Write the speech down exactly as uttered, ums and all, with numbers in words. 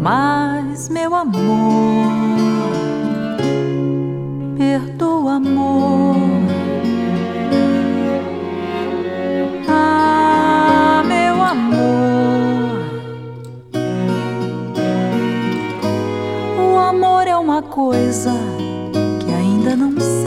Mas, meu amor, perdoa, amor. Ah, meu amor, o amor é uma coisa que ainda não sei